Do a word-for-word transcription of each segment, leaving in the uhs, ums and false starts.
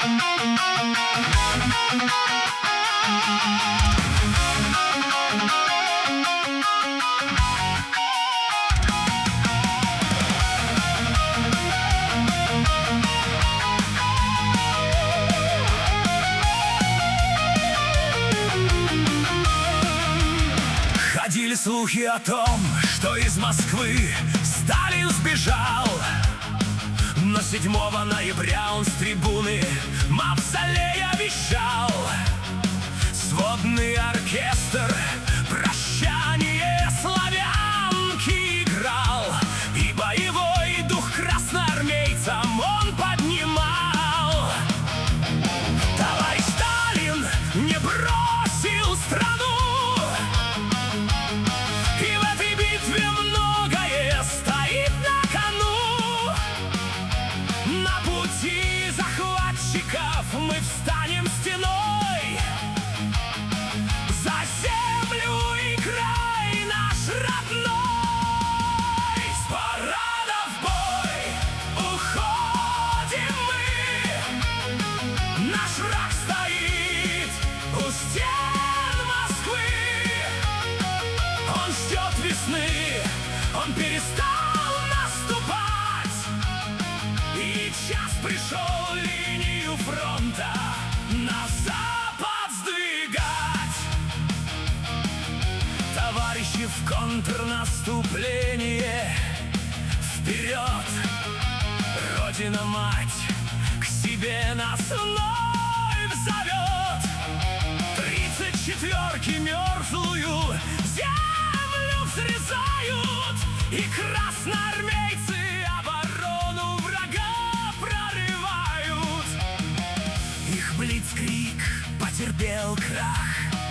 Ходили слухи о том, что из Москвы Сталин сбежал, но седьмого ноября он с трибуны мавзолея вещал. Сводный оркестр «Прощание славянки» играл, и боевой дух красноармейцам он поднимал. Товарищ Сталин не бросил страну, мы встанем стеной за землю и край наш родной. С парада в бой уходим мы, наш враг стоит у стен Москвы. Он ждет весны, он перестал наступать, и час пришел линию фронта на запад сдвигать. Товарищи, в контрнаступление вперед! Родина-мать к себе нас вновь зовет. Тридцать четверки мерзлую землю взрезают, и красноармейцы оборону врага прорывают. Их блицкриг потерпел крах,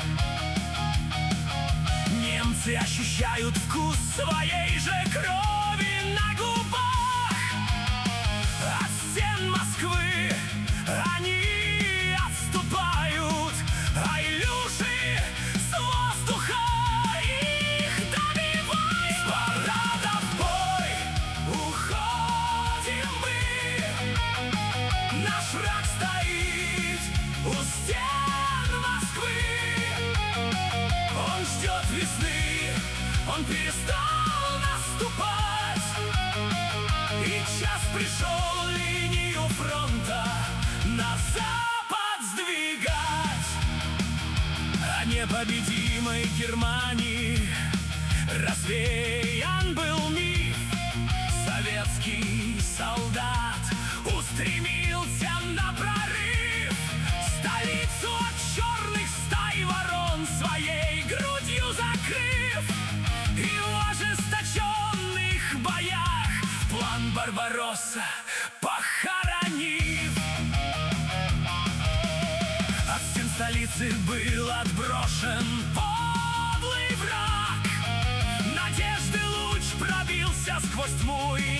немцы ощущают вкус своей же крови на губах. От стен Москвы они отступают, а Илюши с воздуха их добивают. С парада в бой уходим мы, наш враг стоит у стен Москвы. Он ждет весны, он перестал наступать, и час пришел линию фронта на запад сдвигать. О непобедимой Германии развеян был миф. Советский солдат устремился на прорыв, столицу от черных стай ворон своей грудью закрыв, и в ожесточенных боях план Барбаросса похоронив. От стен столицы был отброшен подлый враг, надежды луч пробился сквозь тьму и